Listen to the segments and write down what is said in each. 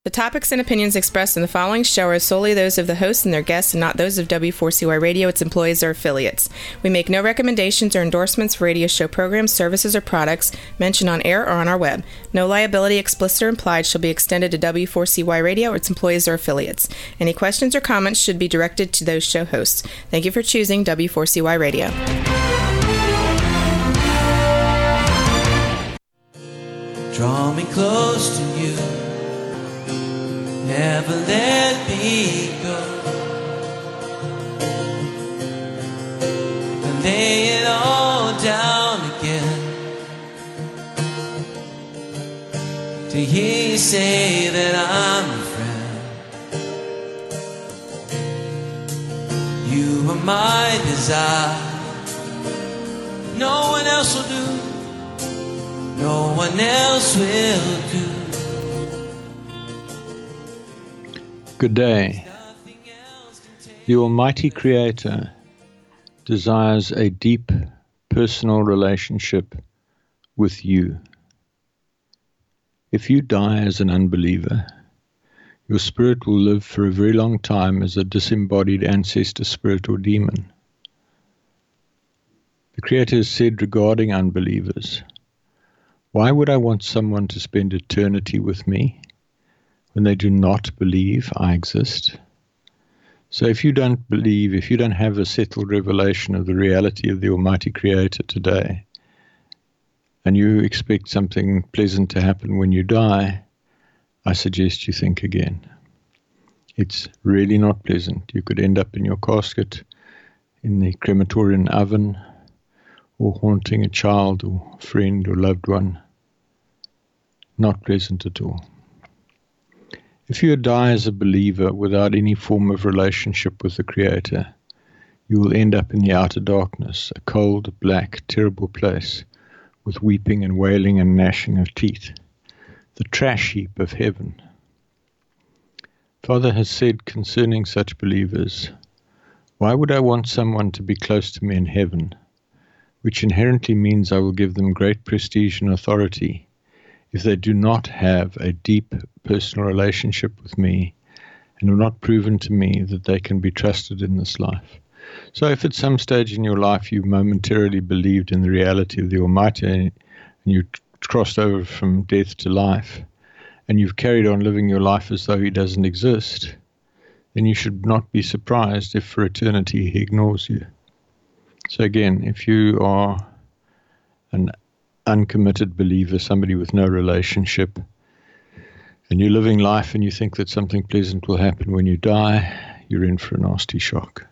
The topics and opinions expressed in the following show are solely those of the host and their guests and not those of W4CY Radio, its employees, or affiliates. We make no recommendations or endorsements for radio show programs, services, or products mentioned on air or on our web. No liability, explicit or implied, shall be extended to W4CY Radio or its employees or affiliates. Any questions or comments should be directed to those show hosts. Thank you for choosing W4CY Radio. Draw me close to you. Never let me go. And lay it all down again. To hear you say that I'm a friend. You are my desire. No one else will do. No one else will do. Good day. The Almighty Creator desires a deep personal relationship with you. If you die as an unbeliever, your spirit will live for a very long time as a disembodied ancestor spirit or demon. The Creator has said regarding unbelievers, "Why would I want someone to spend eternity with me when they do not believe I exist?" So if you don't believe, if you don't have a settled revelation of the reality of the Almighty Creator today, and you expect something pleasant to happen when you die, I suggest you think again. It's really not pleasant. You could end up in your casket, in the crematorium oven, or haunting a child or friend or loved one. Not pleasant at all. If you die as a believer without any form of relationship with the Creator, you will end up in the outer darkness, a cold, black, terrible place, with weeping and wailing and gnashing of teeth, the trash heap of heaven. Father has said concerning such believers, "Why would I want someone to be close to me in heaven?" which inherently means I will give them great prestige and authority if they do not have a deep personal relationship with me and have not proven to me that they can be trusted in this life. So if at some stage in your life you momentarily believed in the reality of the Almighty and you crossed over from death to life, and you've carried on living your life as though He doesn't exist, then you should not be surprised if for eternity He ignores you. So again, if you are an uncommitted believer, somebody with no relationship, and you're living life and you think that something pleasant will happen when you die, you're in for a nasty shock.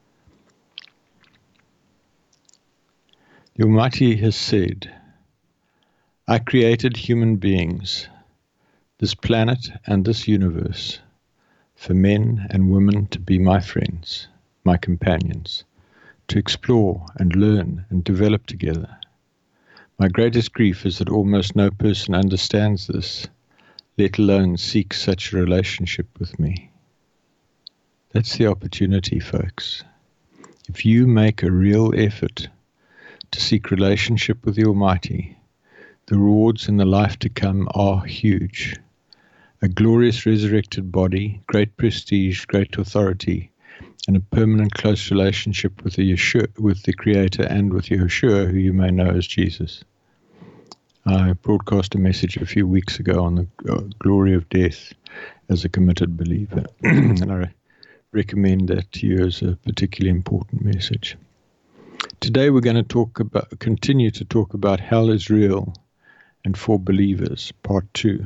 The Almighty has said, "I created human beings, this planet and this universe, for men and women to be my friends, my companions, to explore and learn and develop together. My greatest grief is that almost no person understands this, let alone seeks such a relationship with me." That's the opportunity, folks. If you make a real effort to seek relationship with the Almighty, the rewards in the life to come are huge. A glorious resurrected body, great prestige, great authority, and a permanent close relationship with the Creator and with Yeshua, who you may know as Jesus. I broadcast a message a few weeks ago on the glory of death as a committed believer, and I recommend that to you as a particularly important message. Today we're going to continue to talk about hell is real and for believers, part 2.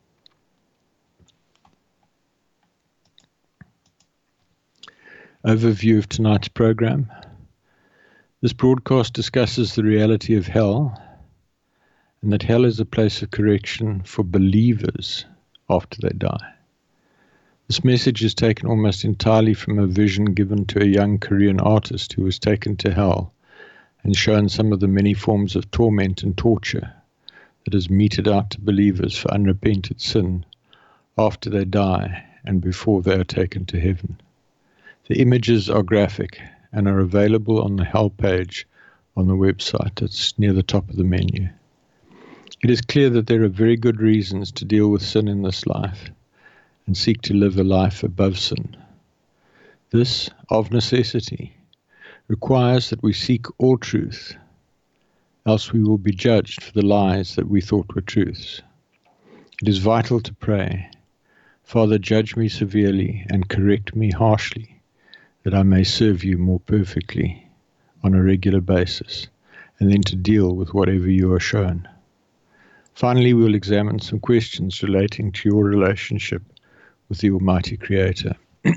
Overview of tonight's program. This broadcast discusses the reality of hell, and that hell is a place of correction for believers after they die. This message is taken almost entirely from a vision given to a young Korean artist who was taken to hell and shown some of the many forms of torment and torture that is meted out to believers for unrepented sin after they die and before they are taken to heaven. The images are graphic and are available on the hell page on the website. That's near the top of the menu. It is clear that there are very good reasons to deal with sin in this life, and seek to live a life above sin. This, of necessity, requires that we seek all truth, else we will be judged for the lies that we thought were truths. It is vital to pray, Father, judge me severely and correct me harshly, that I may serve you more perfectly on a regular basis, and then to deal with whatever you are shown. Finally, we will examine some questions relating to your relationship with the Almighty Creator.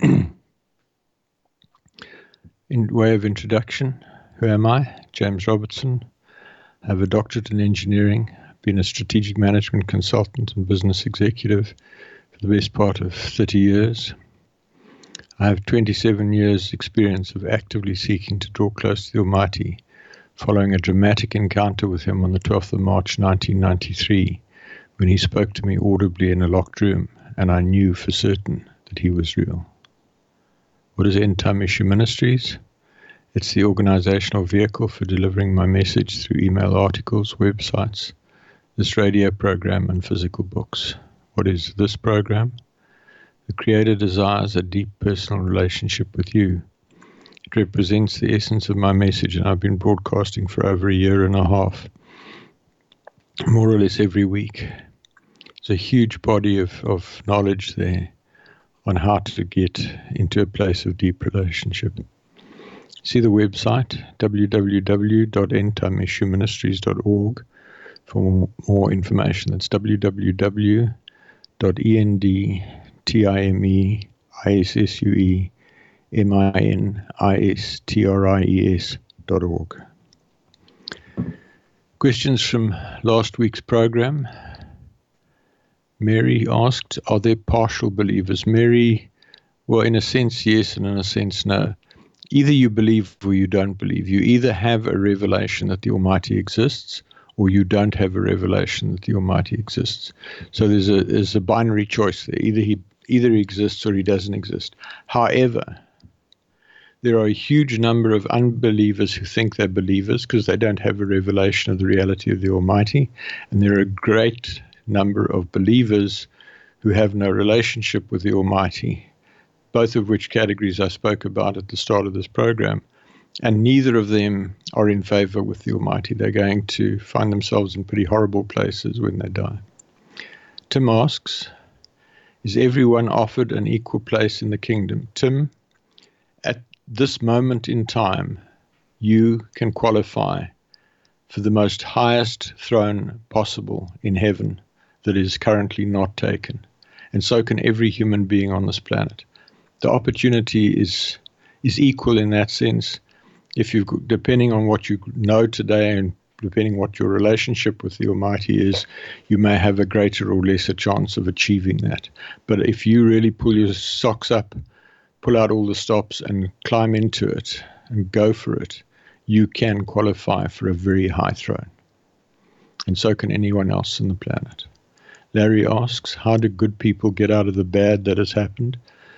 In way of introduction, who am I? James Robertson. I have a doctorate in engineering, been a strategic management consultant and business executive for the best part of 30 years. I have 27 years' experience of actively seeking to draw close to the Almighty, following a dramatic encounter with Him on the 12th of March 1993, when He spoke to me audibly in a locked room, and I knew for certain that He was real. What is End Time Issue Ministries? It's the organizational vehicle for delivering my message through email articles, websites, this radio program, and physical books. What is this program? The Creator desires a deep personal relationship with you. It represents the essence of my message, and I've been broadcasting for over a year and a half, more or less every week. There's a huge body of knowledge there on how to get into a place of deep relationship. See the website, www.endtimeissueministries.org, for more information. That's www.endtimeissueministries.org. Questions from last week's program. Mary asked, are there partial believers? Mary, well, in a sense, yes, and in a sense, no. Either you believe or you don't believe. You either have a revelation that the Almighty exists, or you don't have a revelation that the Almighty exists. So there's a binary choice there. Either he exists or he doesn't exist. However, there are a huge number of unbelievers who think they're believers because they don't have a revelation of the reality of the Almighty, and there are a great number of believers who have no relationship with the Almighty, both of which categories I spoke about at the start of this program, and neither of them are in favor with the Almighty. They're going to find themselves in pretty horrible places when they die. Tim asks, is everyone offered an equal place in the kingdom? Tim, at this moment in time, you can qualify for the most highest throne possible in heaven that is currently not taken. And so can every human being on this planet. The opportunity is equal in that sense. If you, depending on what you know today and depending what your relationship with the Almighty is, you may have a greater or lesser chance of achieving that. But if you really pull your socks up, pull out all the stops and climb into it and go for it, you can qualify for a very high throne. And so can anyone else on the planet. Larry asks, how do good people get out of the bad that has happened?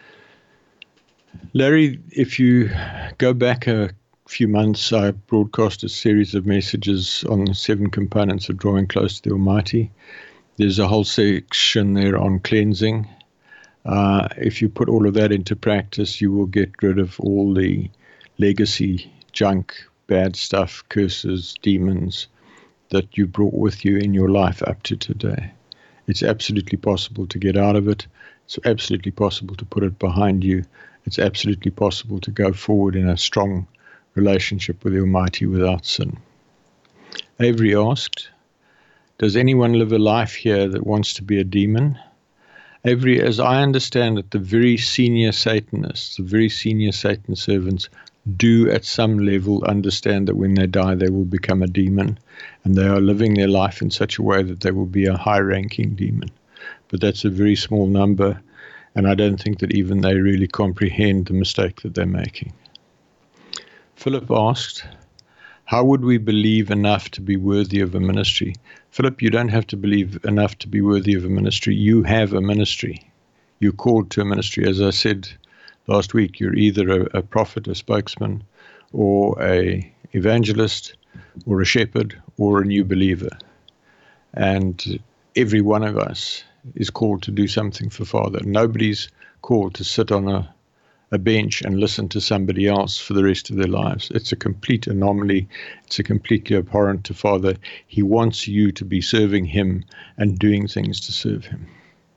Larry, if you go back a few months, I broadcast a series of messages on the 7 components of drawing close to the Almighty. There's a whole section there on cleansing. If you put all of that into practice, you will get rid of all the legacy junk, bad stuff, curses, demons that you brought with you in your life up to today. It's absolutely possible to get out of it. It's absolutely possible to put it behind you. It's absolutely possible to go forward in a strong relationship with the Almighty without sin. Avery asked, does anyone live a life here that wants to be a demon? Avery, as I understand it, the very senior Satanists, the very senior Satan servants do at some level understand that when they die they will become a demon, and they are living their life in such a way that they will be a high-ranking demon. But that's a very small number, and I don't think that even they really comprehend the mistake that they're making. Philip asked, how would we believe enough to be worthy of a ministry? Philip, you don't have to believe enough to be worthy of a ministry. You have a ministry. You're called to a ministry. As I said last week, you're either a prophet, a spokesman, or a evangelist, or a shepherd, or a new believer. And every one of us is called to do something for Father. Nobody's called to sit on a bench and listen to somebody else for the rest of their lives. It's a complete anomaly. It's a completely abhorrent to Father. He wants you to be serving him and doing things to serve him.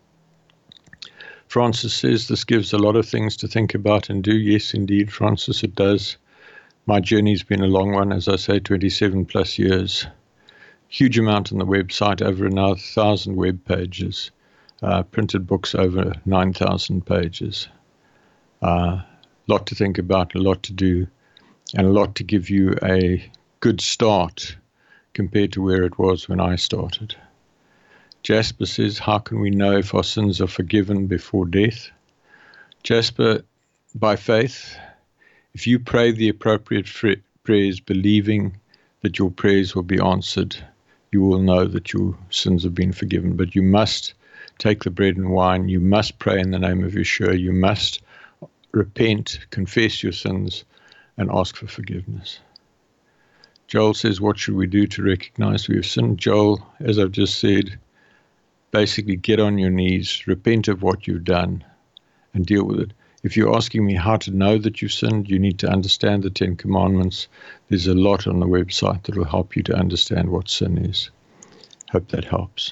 Francis says this gives a lot of things to think about and do. Yes, indeed, Francis, it does. My journey's been a long one, as I say, 27 plus years. Huge amount on the website, over another 1,000 web pages. Printed books over 9,000 pages. A lot to think about, a lot to do, and a lot to give you a good start compared to where it was when I started. Jasper says, how can we know if our sins are forgiven before death? Jasper, by faith, if you pray the appropriate prayers, believing that your prayers will be answered, you will know that your sins have been forgiven. But you must take the bread and wine. You must pray in the name of Yeshua. You must repent, confess your sins, and ask for forgiveness. Joel says, what should we do to recognize we have sinned? Joel, as I've just said, basically get on your knees, repent of what you've done, and deal with it. If you're asking me how to know that you've sinned, you need to understand the 10 Commandments. There's a lot on the website that will help you to understand what sin is. Hope that helps.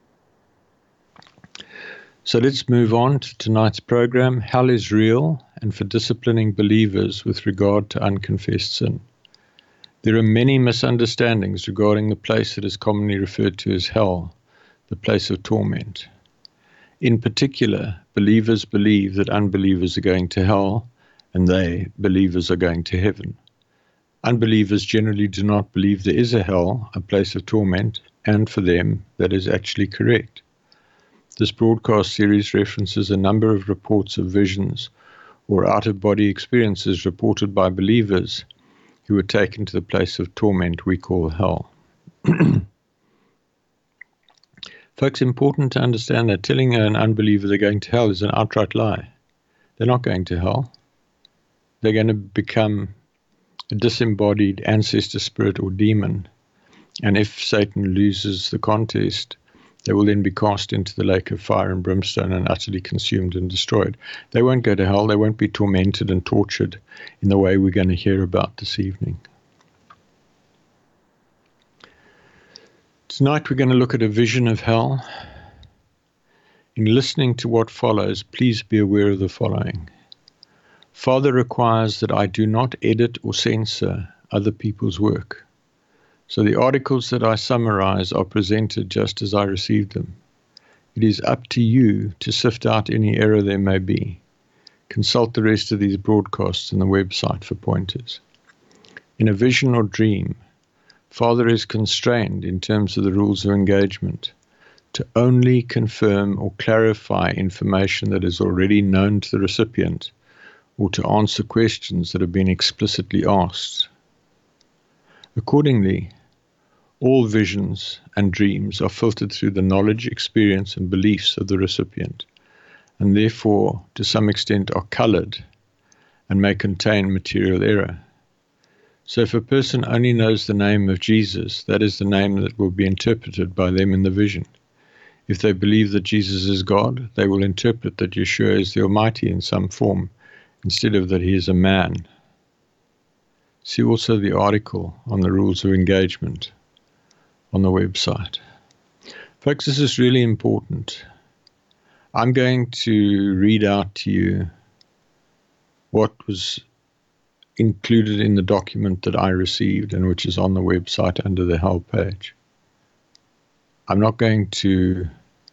So let's move on to tonight's program. Hell is real, and for disciplining believers with regard to unconfessed sin. There are many misunderstandings regarding the place that is commonly referred to as hell, the place of torment. In particular, believers believe that unbelievers are going to hell, and believers, are going to heaven. Unbelievers generally do not believe there is a hell, a place of torment, and for them, that is actually correct. This broadcast series references a number of reports of visions or out-of-body experiences reported by believers who were taken to the place of torment we call hell. Folks, important to understand that telling an unbeliever they're going to hell is an outright lie. They're not going to hell. They're going to become a disembodied ancestor spirit or demon. And if Satan loses the contest, they will then be cast into the lake of fire and brimstone and utterly consumed and destroyed. They won't go to hell. They won't be tormented and tortured in the way we're going to hear about this evening. Tonight we're going to look at a vision of hell. In listening to what follows, please be aware of the following. Father requires that I do not edit or censor other people's work. So the articles that I summarize are presented just as I received them. It is up to you to sift out any error there may be. Consult the rest of these broadcasts on the website for pointers. In a vision or dream, Father is constrained in terms of the rules of engagement to only confirm or clarify information that is already known to the recipient or to answer questions that have been explicitly asked. Accordingly, all visions and dreams are filtered through the knowledge, experience, and beliefs of the recipient, and therefore, to some extent, are colored and may contain material error. So if a person only knows the name of Jesus, that is the name that will be interpreted by them in the vision. If they believe that Jesus is God, they will interpret that Yeshua is the Almighty in some form, instead of that he is a man. See also the article on the rules of engagement on the website. Folks, this is really important. I'm going to read out to you what was included in the document that I received and which is on the website under the Hell page. I'm not going to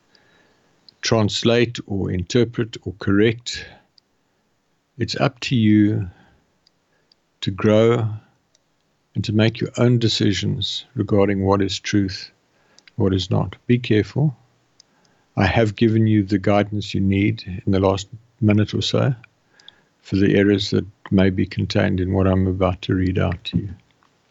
translate or interpret or correct. It's up to you to grow and to make your own decisions regarding what is truth, what is not. Be careful. I have given you the guidance you need in the last minute or so for the errors that may be contained in what I'm about to read out to you.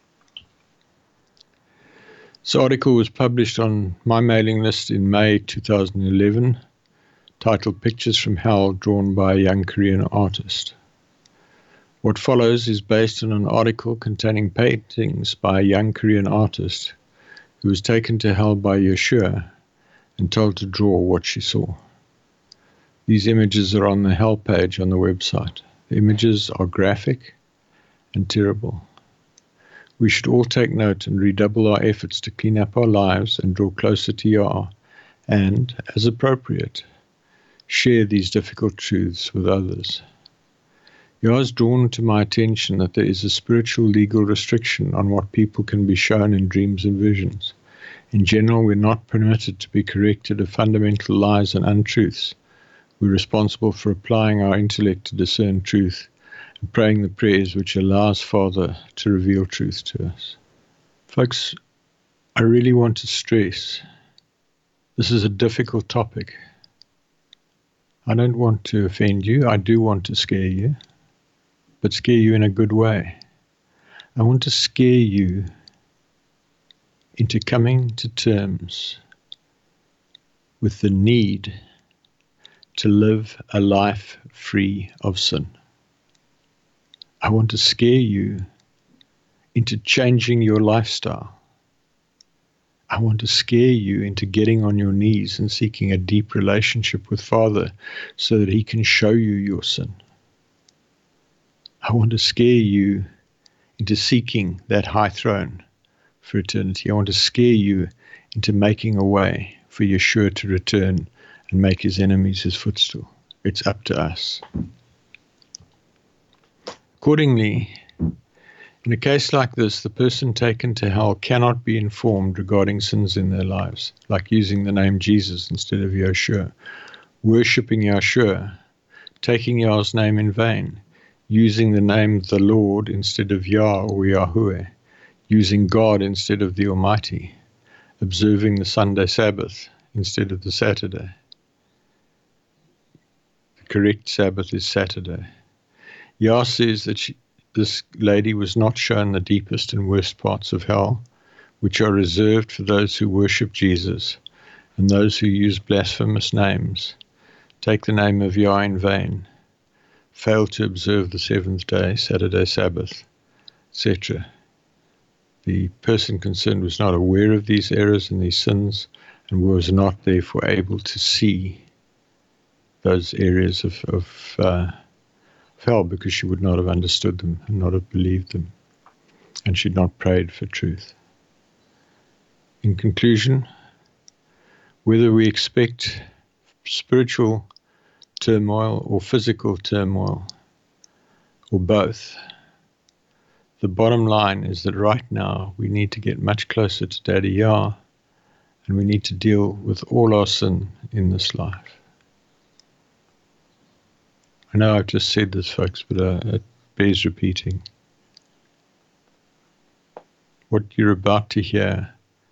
This article was published on my mailing list in May 2011, titled Pictures from Hell, drawn by a young Korean artist. What follows is based on an article containing paintings by a young Korean artist who was taken to hell by Yeshua and told to draw what she saw. These images are on the hell page on the website. The images are graphic and terrible. We should all take note and redouble our efforts to clean up our lives and draw closer to Yah, and, as appropriate, share these difficult truths with others. Yah has drawn to my attention that there is a spiritual legal restriction on what people can be shown in dreams and visions. In general, we're not permitted to be corrected of fundamental lies and untruths. We're responsible for applying our intellect to discern truth and praying the prayers which allows Father to reveal truth to us. Folks, I really want to stress, this is a difficult topic. I don't want to offend you. I do want to scare you, but scare you in a good way. I want to scare you into coming to terms with the need to live a life free of sin. I want to scare you into changing your lifestyle. I want to scare you into getting on your knees and seeking a deep relationship with Father so that He can show you your sin. I want to scare you into seeking that high throne for eternity. I want to scare you into making a way for Yeshua to return and make His enemies His footstool. It's up to us. Accordingly, in a case like this, the person taken to hell cannot be informed regarding sins in their lives, like using the name Jesus instead of Yeshua, worshipping Yeshua, taking Yah's name in vain, using the name the Lord instead of Yah or Yahweh, using God instead of the Almighty, observing the Sunday Sabbath instead of the Saturday. The correct Sabbath is Saturday. Yah says that this lady was not shown the deepest and worst parts of hell, which are reserved for those who worship Jesus and those who use blasphemous names, take the name of Yah in vain, fail to observe the seventh day, Saturday Sabbath, etc. The person concerned was not aware of these errors and these sins and was not therefore able to see those areas of hell because she would not have understood them and not have believed them, and she'd not prayed for truth. In conclusion, whether we expect spiritual turmoil or physical turmoil or both, the bottom line is that right now we need to get much closer to Daddy Yah, and we need to deal with all our sin in this life. I know I've just said this, folks, but it bears repeating. What you're about to hear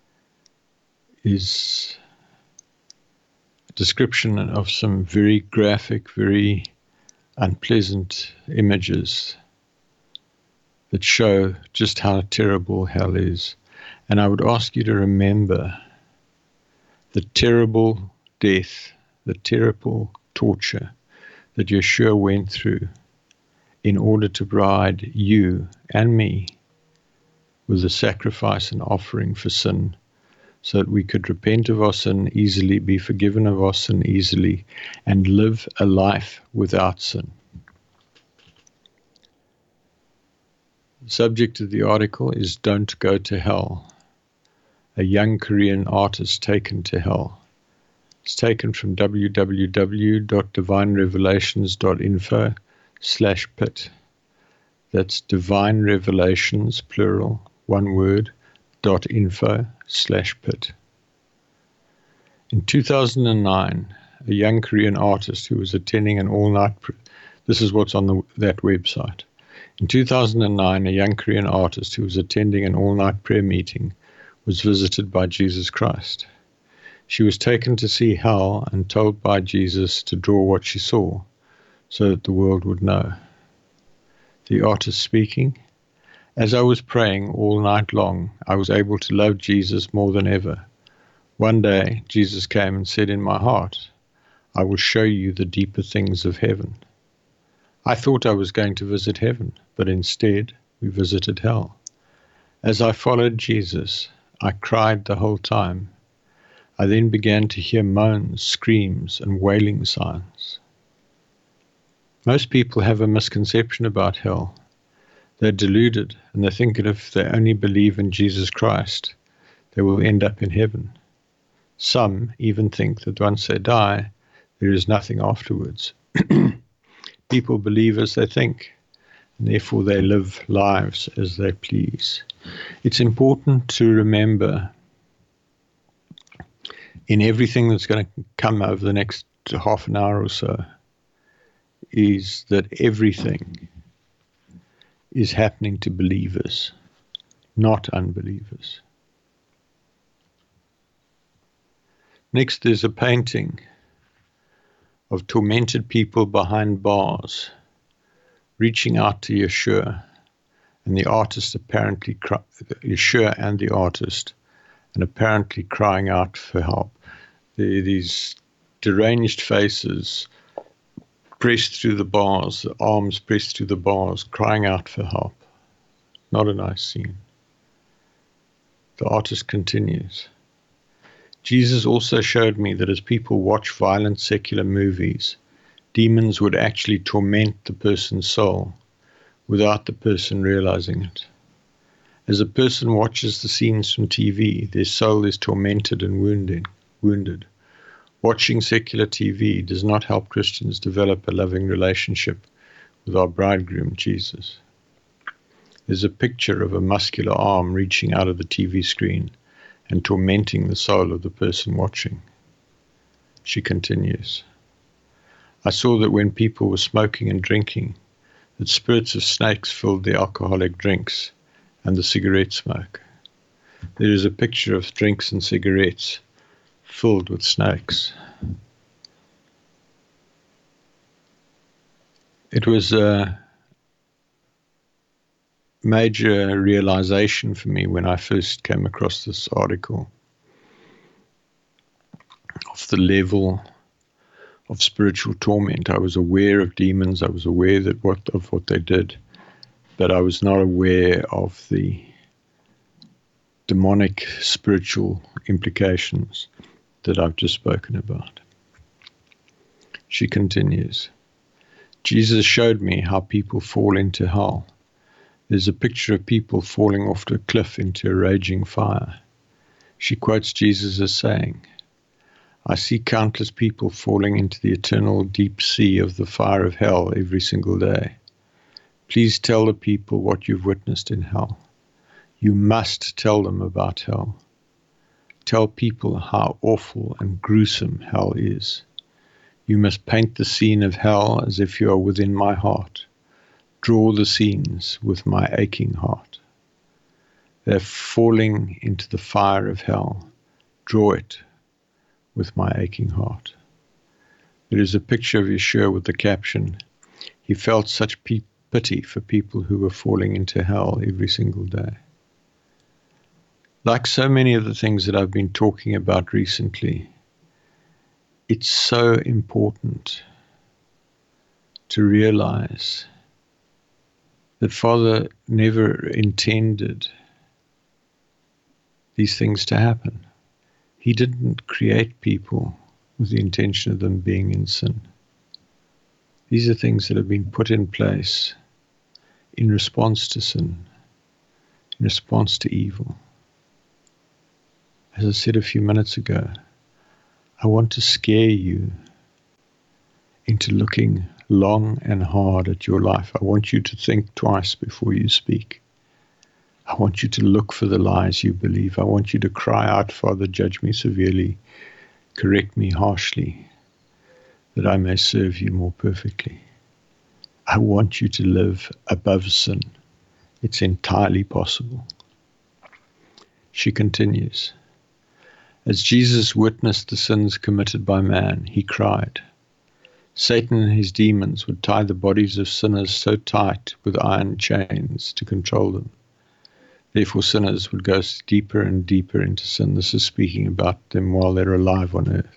is a description of some very graphic, very unpleasant images that show just how terrible hell is. And I would ask you to remember the terrible death, the terrible torture that Yeshua went through in order to provide you and me with a sacrifice and offering for sin, so that we could repent of our sin easily, be forgiven of our sin easily, and live a life without sin. The subject of the article is Don't Go to Hell, a young Korean artist taken to hell. It's taken from www.divinerevelations.info/pit. That's Divine Revelations, plural, one word, .info/pit. In 2009, a young Korean artist who was attending an all-night this is what's on that website. In 2009, a young Korean artist who was attending an all-night prayer meeting was visited by Jesus Christ. She was taken to see hell and told by Jesus to draw what she saw so that the world would know. The artist speaking, "As I was praying all night long, I was able to love Jesus more than ever. One day, Jesus came and said in my heart, 'I will show you the deeper things of heaven.' I thought I was going to visit heaven, but instead we visited hell. As I followed Jesus, I cried the whole time. I then began to hear moans, screams, and wailing sounds. Most people have a misconception about hell. They're deluded, and they think that if they only believe in Jesus Christ, they will end up in heaven. Some even think that once they die, there is nothing afterwards. People believe as they think, and therefore they live lives as they please. It's important to remember in everything that's going to come over the next half an hour or so, is that everything is happening to believers, not unbelievers. Next, there's a painting of tormented people behind bars, reaching out to Yeshua, and the artist apparently, Yeshua and the artist, and apparently crying out for help. These deranged faces pressed through the bars, the arms pressed through the bars, crying out for help. Not a nice scene. The artist continues. Jesus also showed me that as people watch violent secular movies, demons would actually torment the person's soul without the person realizing it. As a person watches the scenes from TV, their soul is tormented and wounded. Watching secular TV does not help Christians develop a loving relationship with our bridegroom, Jesus. There's a picture of a muscular arm reaching out of the TV screen and tormenting the soul of the person watching. She continues. I saw that when people were smoking and drinking, that spirits of snakes filled the alcoholic drinks and the cigarette smoke. There is a picture of drinks and cigarettes filled with snakes. It was a major realization for me when I first came across this article of the level of spiritual torment. I was aware of demons, I was aware of what they did, but I was not aware of the demonic spiritual implications that I've just spoken about. She continues, Jesus showed me how people fall into hell. There's a picture of people falling off a cliff into a raging fire. She quotes Jesus as saying, I see countless people falling into the eternal deep sea of the fire of hell every single day. Please tell the people what you've witnessed in hell. You must tell them about hell. Tell people how awful and gruesome hell is. You must paint the scene of hell as if you are within my heart. Draw the scenes with my aching heart. They're falling into the fire of hell. Draw it with my aching heart. There is a picture of Yeshua with the caption, he felt such pity for people who were falling into hell every single day. Like so many of the things that I've been talking about recently, it's so important to realize that Father never intended these things to happen. He didn't create people with the intention of them being in sin. These are things that have been put in place in response to sin, in response to evil. As I said a few minutes ago, I want to scare you into looking long and hard at your life. I want you to think twice before you speak. I want you to look for the lies you believe. I want you to cry out, Father, judge me severely, correct me harshly, that I may serve you more perfectly. I want you to live above sin. It's entirely possible. She continues, as Jesus witnessed the sins committed by man, he cried. Satan and his demons would tie the bodies of sinners so tight with iron chains to control them. Therefore, sinners would go deeper and deeper into sin. This is speaking about them while they're alive on earth.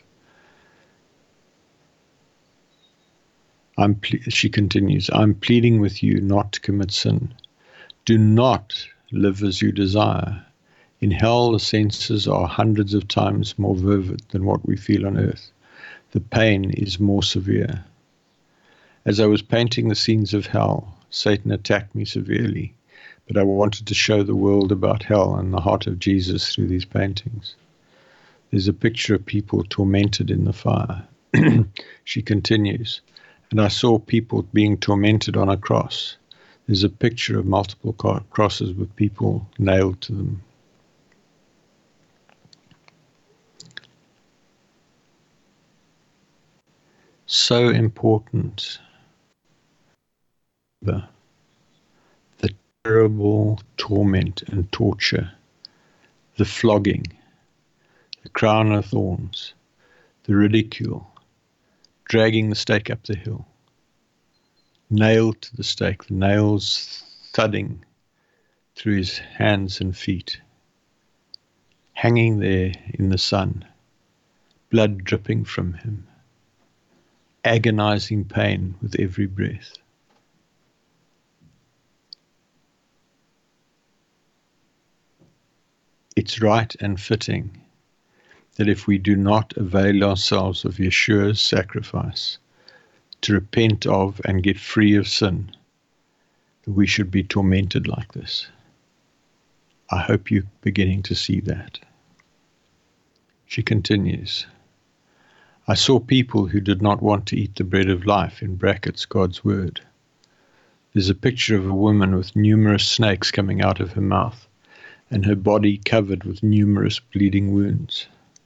She continues, I'm pleading with you not to commit sin. Do not live as you desire. In hell, the senses are hundreds of times more vivid than what we feel on earth. The pain is more severe. As I was painting the scenes of hell, Satan attacked me severely, but I wanted to show the world about hell and the heart of Jesus through these paintings. There's a picture of people tormented in the fire. She continues, and I saw people being tormented on a cross. There's a picture of multiple crosses with people nailed to them. So important, the terrible torment and torture, the flogging, the crown of thorns, the ridicule, dragging the stake up the hill, nailed to the stake, the nails thudding through his hands and feet, hanging there in the sun, blood dripping from him, agonizing pain with every breath. It's right and fitting that if we do not avail ourselves of Yeshua's sacrifice to repent of and get free of sin, that we should be tormented like this. I hope you're beginning to see that. She continues, I saw people who did not want to eat the bread of life, in brackets, God's word. There's a picture of a woman with numerous snakes coming out of her mouth and her body covered with numerous bleeding wounds.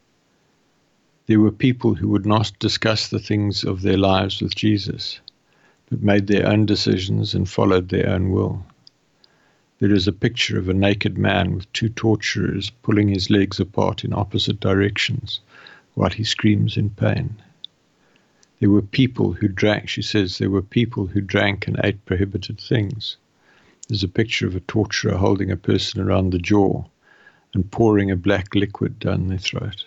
There were people who would not discuss the things of their lives with Jesus, but made their own decisions and followed their own will. There is a picture of a naked man with two torturers pulling his legs apart in opposite directions while he screams in pain. There were people who drank, she says, there were people who drank and ate prohibited things. There's a picture of a torturer holding a person around the jaw and pouring a black liquid down their throat.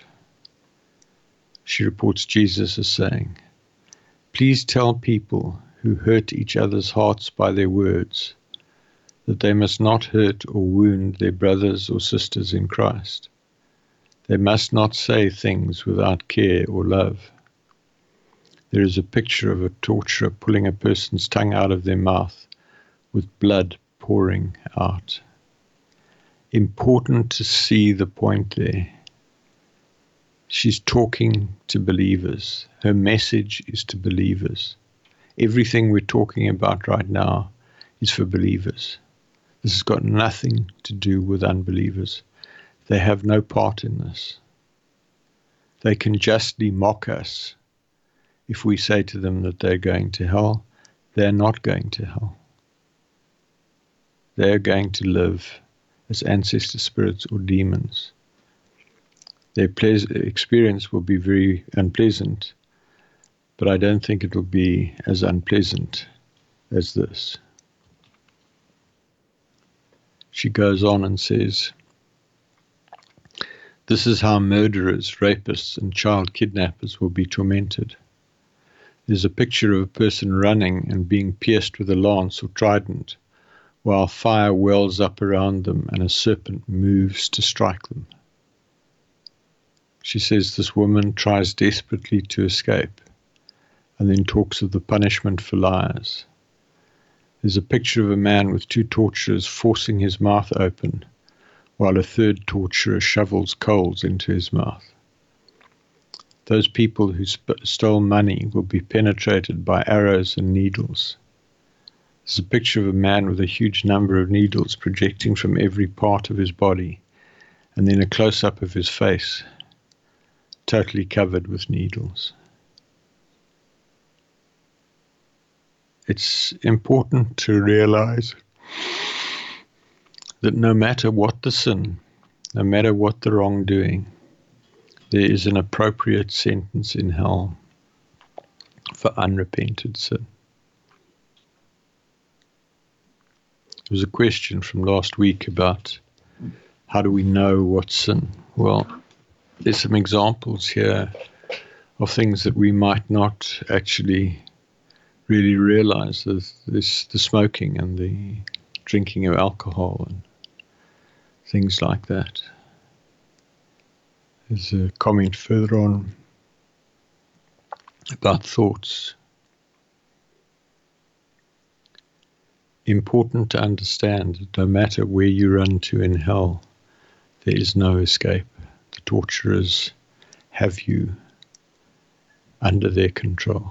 She reports Jesus as saying, please tell people who hurt each other's hearts by their words that they must not hurt or wound their brothers or sisters in Christ. They must not say things without care or love. There is a picture of a torturer pulling a person's tongue out of their mouth with blood pouring out. Important to see the point there. She's talking to believers. Her message is to believers. Everything we're talking about right now is for believers. This has got nothing to do with unbelievers. They have no part in this. They can justly mock us if we say to them that they're going to hell. They're not going to hell. They're going to live as ancestor spirits or demons. Their experience will be very unpleasant, but I don't think it will be as unpleasant as this. She goes on and says, this is how murderers, rapists, and child kidnappers will be tormented. There's a picture of a person running and being pierced with a lance or trident, while fire wells up around them and a serpent moves to strike them. She says this woman tries desperately to escape and then talks of the punishment for liars. There's a picture of a man with two torturers forcing his mouth open while a third torturer shovels coals into his mouth. Those people who stole money will be penetrated by arrows and needles. There's a picture of a man with a huge number of needles projecting from every part of his body, and then a close-up of his face, totally covered with needles. It's important to realize that no matter what the sin, no matter what the wrongdoing, there is an appropriate sentence in hell for unrepented sin. There was a question from last week about how do we know what's sin? Well, there's some examples here of things that we might not actually really realize. There's the smoking and the drinking of alcohol and things like that. There's a comment further on about thoughts. Important to understand that no matter where you run to in hell, there is no escape. The torturers have you under their control.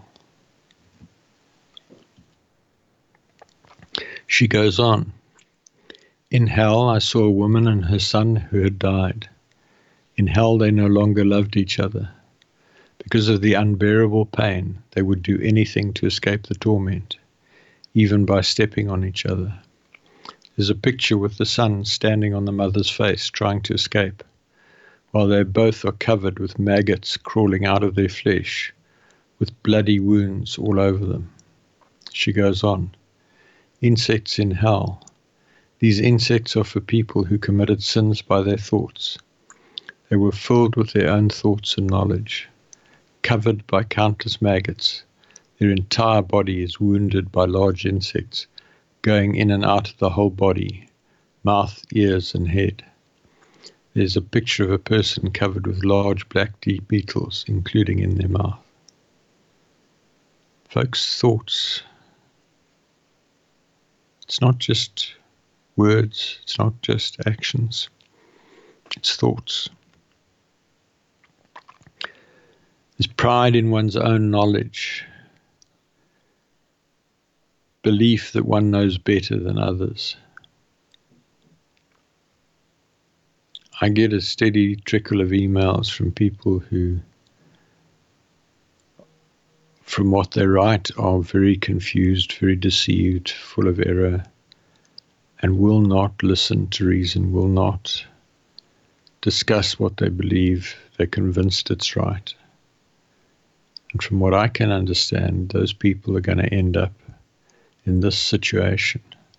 She goes on. In hell, I saw a woman and her son who had died. In hell, they no longer loved each other. Because of the unbearable pain, they would do anything to escape the torment, even by stepping on each other. There's a picture with the son standing on the mother's face, trying to escape, while they both are covered with maggots crawling out of their flesh, with bloody wounds all over them. She goes on. Insects in hell. These insects are for people who committed sins by their thoughts. They were filled with their own thoughts and knowledge, covered by countless maggots. Their entire body is wounded by large insects, going in and out of the whole body, mouth, ears, and head. There's a picture of a person covered with large black deep beetles, including in their mouth. Folks, thoughts. It's not just words, it's not just actions, it's thoughts. There's pride in one's own knowledge, belief that one knows better than others. I get a steady trickle of emails from people who, from what they write, are very confused, very deceived, full of error, and will not listen to reason, will not discuss what they believe. They're convinced it's right. And from what I can understand, those people are going to end up in this situation.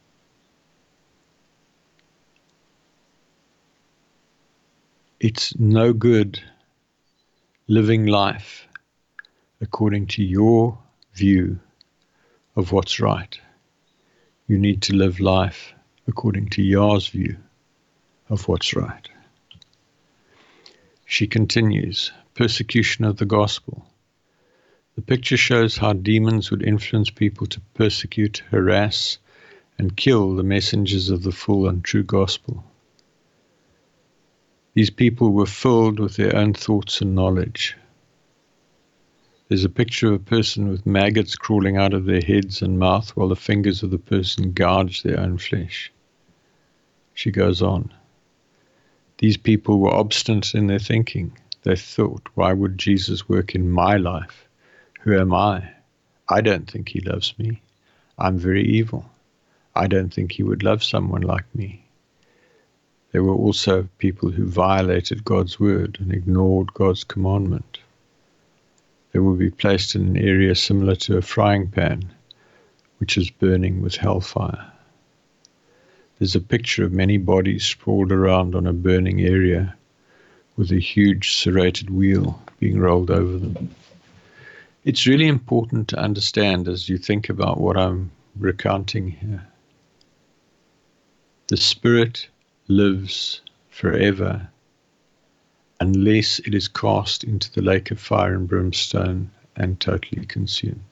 It's no good living life according to your view of what's right. You need to live life according to Yah's view of what's right. She continues, persecution of the gospel. The picture shows how demons would influence people to persecute, harass, and kill the messengers of the full and true gospel. These people were filled with their own thoughts and knowledge. There's a picture of a person with maggots crawling out of their heads and mouth while the fingers of the person gouge their own flesh. She goes on. These people were obstinate in their thinking. They thought, why would Jesus work in my life? Who am I? I don't think he loves me. I'm very evil. I don't think he would love someone like me. There were also people who violated God's word and ignored God's commandment. They will be placed in an area similar to a frying pan, which is burning with hellfire. There's a picture of many bodies sprawled around on a burning area with a huge serrated wheel being rolled over them. It's really important to understand as you think about what I'm recounting here. The spirit lives forever unless it is cast into the lake of fire and brimstone and totally consumed.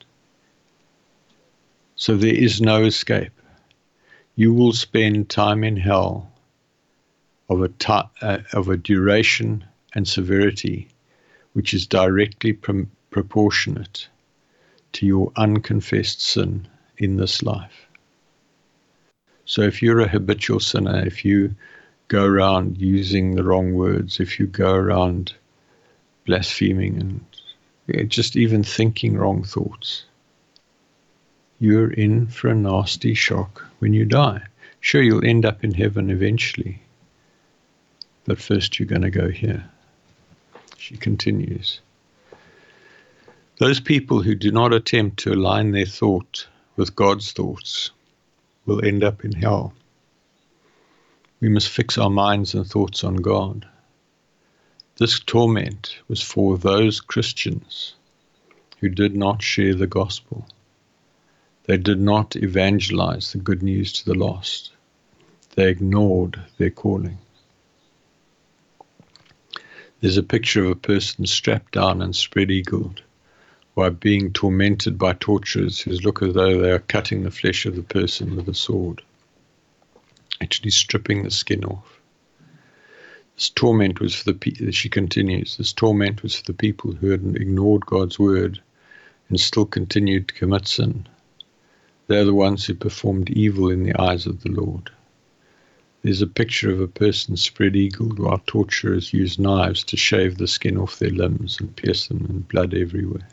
So there is no escape. You will spend time in hell of a duration and severity which is directly proportionate to your unconfessed sin in this life. So if you're a habitual sinner, if you go around using the wrong words, if you go around blaspheming and just even thinking wrong thoughts, you're in for a nasty shock when you die. Sure, you'll end up in heaven eventually, but first you're going to go here. She continues. Those people who do not attempt to align their thought with God's thoughts will end up in hell. We must fix our minds and thoughts on God. This torment was for those Christians who did not share the gospel. They did not evangelize the good news to the lost. They ignored their calling. There's a picture of a person strapped down and spread-eagled while being tormented by torturers who look as though they are cutting the flesh of the person with a sword, actually stripping the skin off. This torment was for she continues, this torment was for the people who had ignored God's word and still continued to commit sin. They are the ones who performed evil in the eyes of the Lord. There's a picture of a person spread-eagled while torturers use knives to shave the skin off their limbs and pierce them and blood everywhere.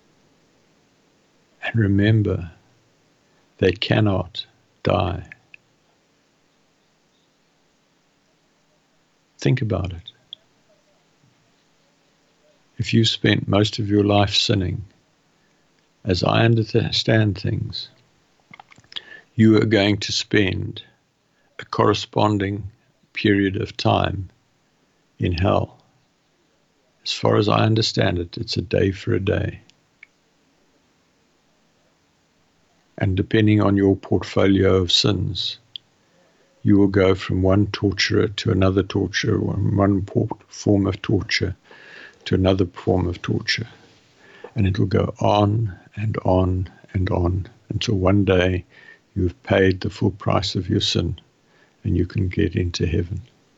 And remember, they cannot die. Think about it. If you spent most of your life sinning, as I understand things, you are going to spend a corresponding period of time in hell. As far as I understand it, it's a day for a day. And depending on your portfolio of sins, you will go from one torturer to another torturer, or one form of torture to another form of torture. And it will go on and on and on until one day you have paid the full price of your sin and you can get into heaven.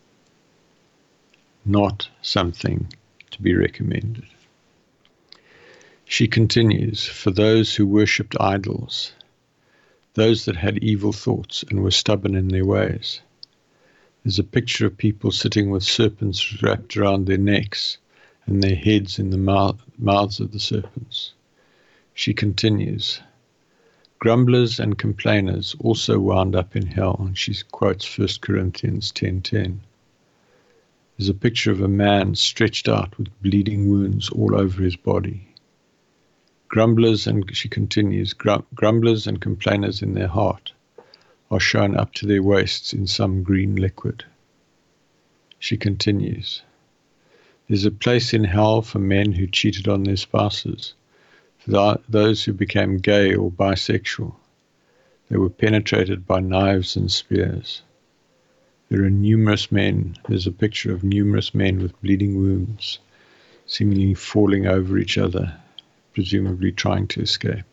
Not something to be recommended. She continues, for those who worshipped idols, those that had evil thoughts and were stubborn in their ways. There's a picture of people sitting with serpents wrapped around their necks and their heads in the mouths of the serpents. She continues, grumblers and complainers also wound up in hell, and she quotes 1 Corinthians 10:10. There's a picture of a man stretched out with bleeding wounds all over his body. Grumblers, and she continues, grumblers and complainers in their heart are shown up to their waists in some green liquid. She continues, there's a place in hell for men who cheated on their spouses, for those who became gay or bisexual. They were penetrated by knives and spears. There are numerous men, there's a picture of numerous men with bleeding wounds, seemingly falling over each other, presumably trying to escape.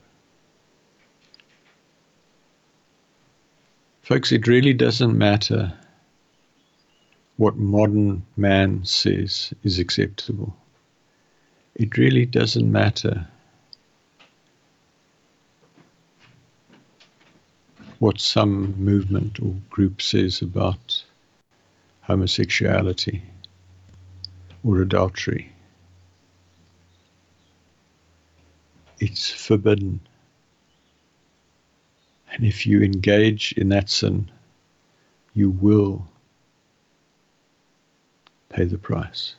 Folks, it really doesn't matter what modern man says is acceptable. It really doesn't matter what some movement or group says about homosexuality or adultery. It's forbidden. And if you engage in that sin, you will pay the price.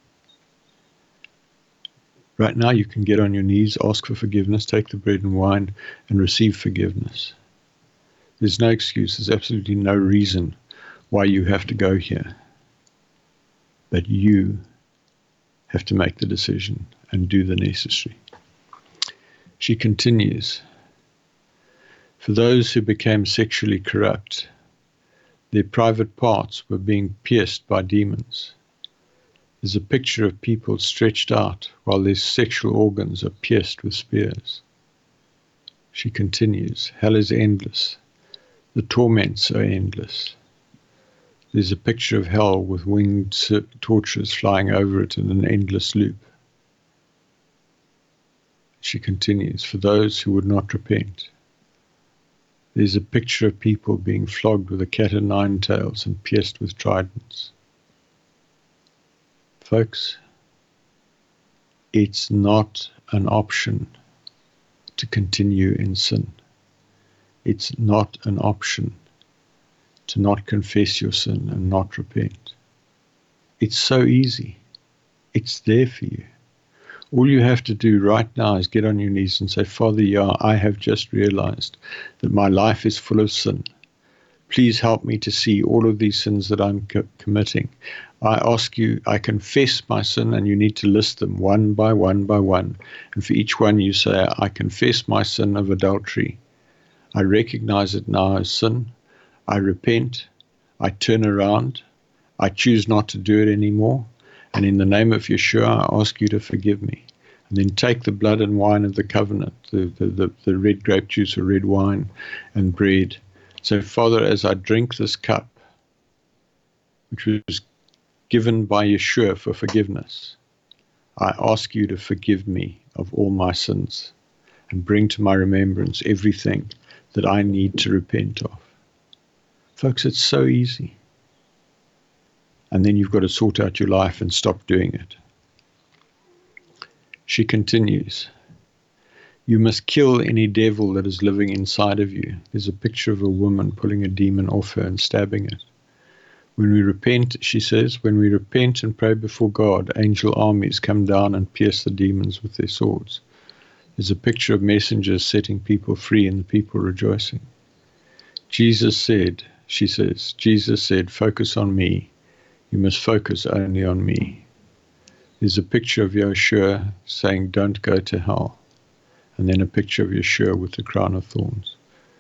Right now you can get on your knees, ask for forgiveness, take the bread and wine, and receive forgiveness. There's no excuse, there's absolutely no reason why you have to go here. But you have to make the decision and do the necessary. She continues, for those who became sexually corrupt, their private parts were being pierced by demons. There's a picture of people stretched out while their sexual organs are pierced with spears. She continues, hell is endless. The torments are endless. There's a picture of hell with winged torches flying over it in an endless loop. She continues, for those who would not repent. There's a picture of people being flogged with a cat o' nine tails and pierced with tridents. Folks, it's not an option to continue in sin. It's not an option to not confess your sin and not repent. It's so easy. It's there for you. All you have to do right now is get on your knees and say, Father, I have just realized that my life is full of sin. Please help me to see all of these sins that I'm committing. I ask you, I confess my sin, and you need to list them one by one by one. And for each one you say, I confess my sin of adultery. I recognize it now as sin. I repent. I turn around. I choose not to do it anymore. And in the name of Yeshua, I ask you to forgive me. And then take the blood and wine of the covenant, the red grape juice or red wine and bread. So, Father, as I drink this cup, which was given by Yeshua for forgiveness, I ask you to forgive me of all my sins and bring to my remembrance everything that I need to repent of. Folks, it's so easy. And then you've got to sort out your life and stop doing it. She continues, you must kill any devil that is living inside of you. There's a picture of a woman pulling a demon off her and stabbing it. When we repent, she says, when we repent and pray before God, angel armies come down and pierce the demons with their swords. There's a picture of messengers setting people free and the people rejoicing. Jesus said, she says, Jesus said, focus on me. You must focus only on me. There's a picture of Yeshua saying, don't go to hell. And then a picture of Yeshua with the crown of thorns.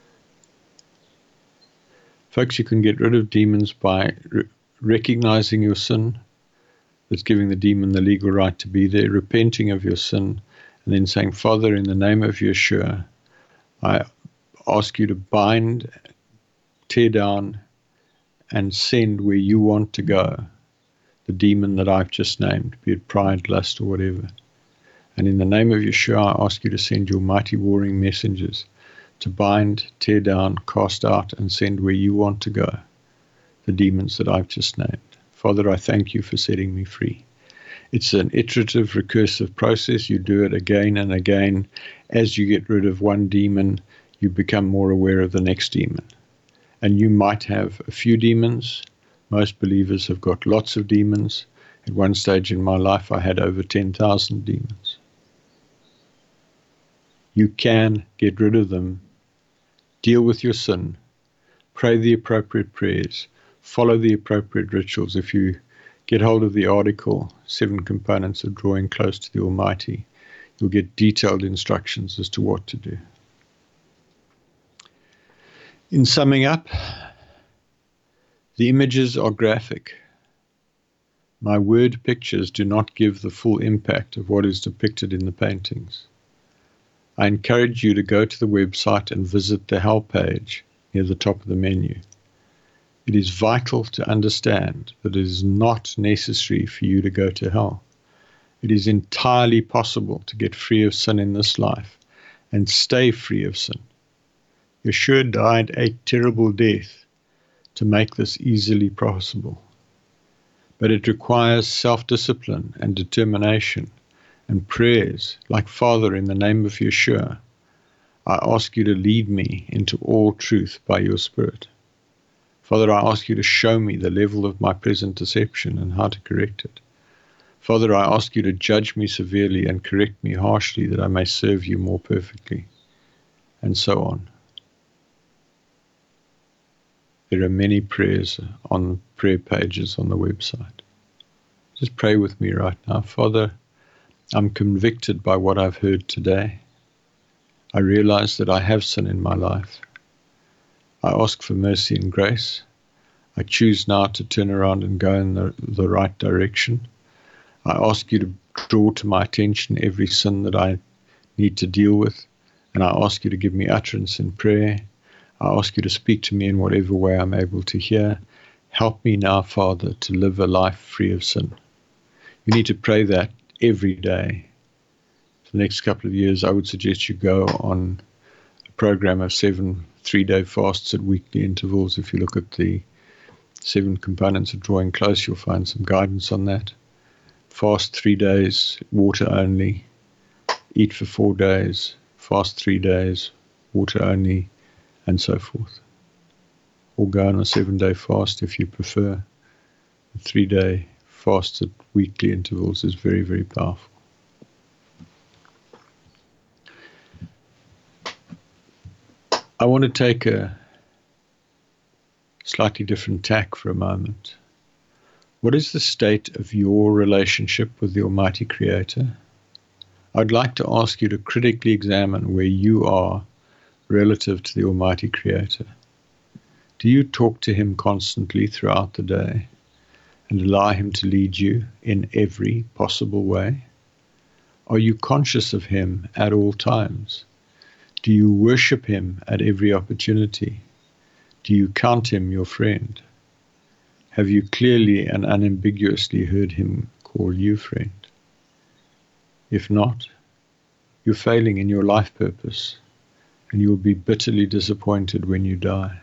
Folks, you can get rid of demons by recognizing your sin. That's giving the demon the legal right to be there, repenting of your sin, and then saying, Father, in the name of Yeshua, I ask you to bind, tear down, and send where you want to go the demon that I've just named, be it pride, lust, or whatever. And in the name of Yeshua, I ask you to send your mighty warring messengers to bind, tear down, cast out, and send where you want to go the demons that I've just named. Father, I thank you for setting me free. It's an iterative, recursive process. You do it again and again. As you get rid of one demon, you become more aware of the next demon. And you might have a few demons. Most believers have got lots of demons. At one stage in my life, I had over 10,000 demons. You can get rid of them. Deal with your sin. Pray the appropriate prayers. Follow the appropriate rituals. If you get hold of the article, 7 Components of Drawing Close to the Almighty, you'll get detailed instructions as to what to do. In summing up, the images are graphic. My word pictures do not give the full impact of what is depicted in the paintings. I encourage you to go to the website and visit the Hell page near the top of the menu. It is vital to understand that it is not necessary for you to go to hell. It is entirely possible to get free of sin in this life and stay free of sin. Yeshua died a terrible death to make this easily possible. But it requires self-discipline and determination and prayers like, Father, in the name of Yeshua, I ask you to lead me into all truth by your Spirit. Father, I ask you to show me the level of my present deception and how to correct it. Father, I ask you to judge me severely and correct me harshly that I may serve you more perfectly, and so on. There are many prayers on prayer pages on the website. Just pray with me right now. Father, I'm convicted by what I've heard today. I realize that I have sin in my life. I ask for mercy and grace. I choose now to turn around and go in the right direction. I ask you to draw to my attention every sin that I need to deal with, and I ask you to give me utterance in prayer. I ask you to speak to me in whatever way I'm able to hear. Help me now, Father, to live a life free of sin. You need to pray that every day. For the next couple of years, I would suggest you go on a program of 7 3-day fasts at weekly intervals. If you look at the 7 Components of Drawing Close, you'll find some guidance on that. Fast 3 days, water only. Eat for 4 days, fast 3 days, water only, and so forth. Or go on a 7-day fast if you prefer. A 3-day fast at weekly intervals is very, very powerful. I want to take a slightly different tack for a moment. What is the state of your relationship with the Almighty Creator? I'd like to ask you to critically examine where you are relative to the Almighty Creator. Do you talk to Him constantly throughout the day? and allow him to lead you in every possible way? Are you conscious of him at all times? Do you worship him at every opportunity? Do you count him your friend? Have you clearly and unambiguously heard him call you friend? If not, you're failing in your life purpose, and you will be bitterly disappointed when you die.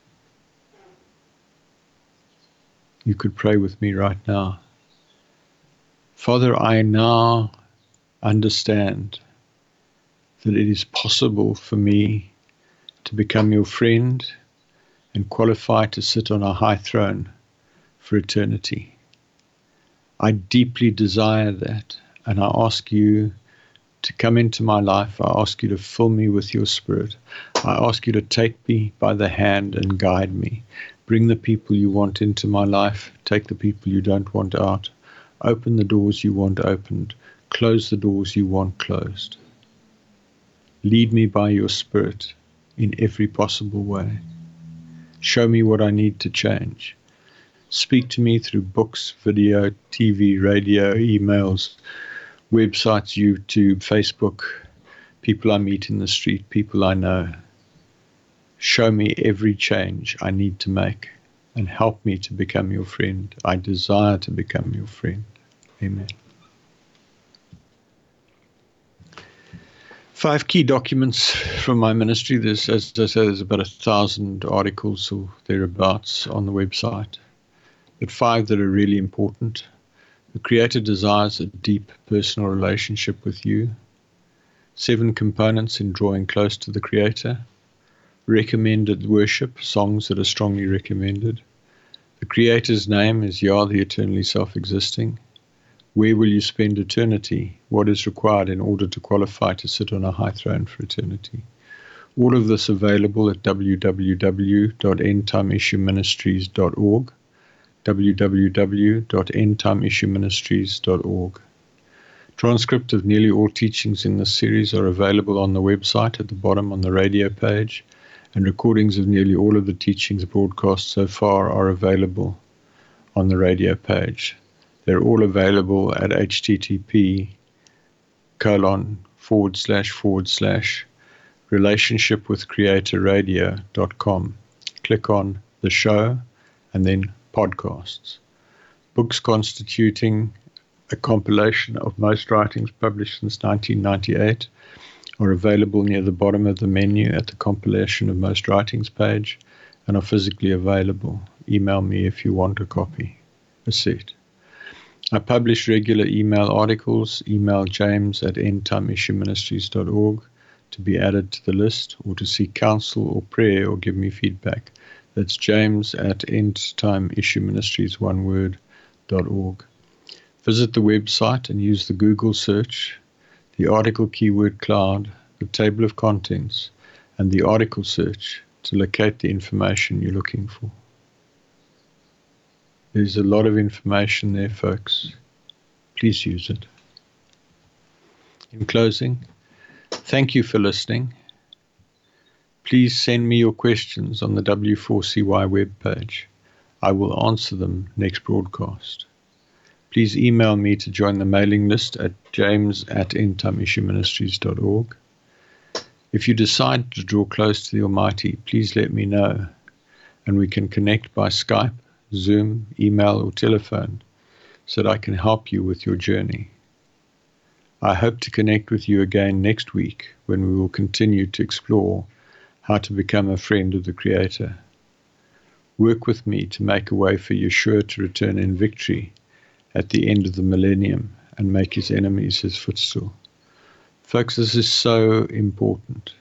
You could pray with me right now. Father, I now understand that it is possible for me to become your friend and qualify to sit on a high throne for eternity. I deeply desire that, and I ask you to come into my life. I ask you to fill me with your Spirit. I ask you to take me by the hand and guide me. Bring the people you want into my life. Take the people you don't want out. Open the doors you want opened. Close the doors you want closed. Lead me by your Spirit in every possible way. Show me what I need to change. Speak to me through books, video, TV, radio, emails, websites, YouTube, Facebook, people I meet in the street, people I know. Show me every change I need to make and help me to become your friend. I desire to become your friend. Amen. 5 key documents from my ministry. There's, as I say, there's about 1,000 articles or thereabouts on the website. But 5 that are really important. The Creator desires a deep personal relationship with you. 7 components in drawing close to the Creator. Recommended worship, songs that are strongly recommended. The Creator's name is Yah, the eternally self-existing. Where will you spend eternity? What is required in order to qualify to sit on a high throne for eternity? All of this available at www.endtimeissueministries.org. www.endtimeissueministries.org. Transcript of nearly all teachings in this series are available on the website at the bottom on the radio page, and recordings of nearly all of the teachings broadcast so far are available on the radio page. They're all available at http://relationshipwithcreatorradio.com. Click on the show and then podcasts. Books constituting a compilation of most writings published since 1998 are available near the bottom of the menu at the compilation of most writings page and are physically available. Email me if you want a copy, a set. I publish regular email articles. Email james@endtimeissueministries.org to be added to the list, or to seek counsel or prayer or give me feedback. That's james@endtimeissueministries.org. Visit the website and use the Google search, the article keyword cloud, the table of contents, and the article search to locate the information you're looking for. There's a lot of information there, folks. Please use it. In closing, thank you for listening. Please send me your questions on the W4CY webpage. I will answer them next broadcast. Please email me to join the mailing list at james@endtimeissueministries.org. If you decide to draw close to the Almighty, please let me know, and we can connect by Skype, Zoom, email, or telephone so that I can help you with your journey. I hope to connect with you again next week when we will continue to explore how to become a friend of the Creator. Work with me to make a way for Yeshua to return in victory at the end of the millennium and make his enemies his footstool. Folks, this is so important.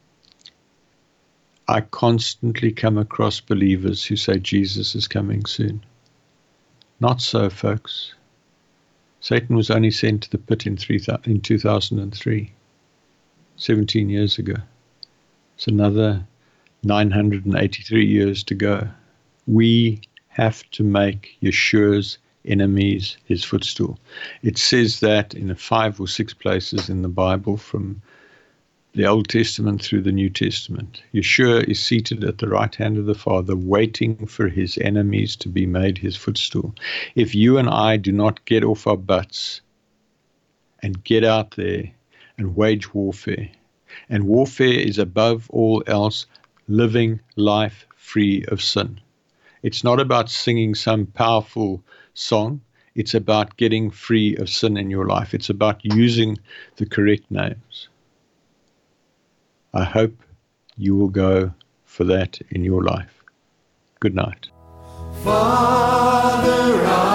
I constantly come across believers who say Jesus is coming soon. Not so, folks. Satan was only sent to the pit in 2003, 17 years ago. It's another 983 years to go. We have to make Yeshua's enemies his footstool. It says that in 5 or 6 places in the Bible, from the Old Testament through the New Testament. Yeshua is seated at the right hand of the Father, waiting for his enemies to be made his footstool. If you and I do not get off our butts and get out there and wage warfare, and warfare is above all else living life free of sin. It's not about singing some powerful song. It's about getting free of sin in your life. It's about using the correct names. I hope you will go for that in your life. Good night. Father,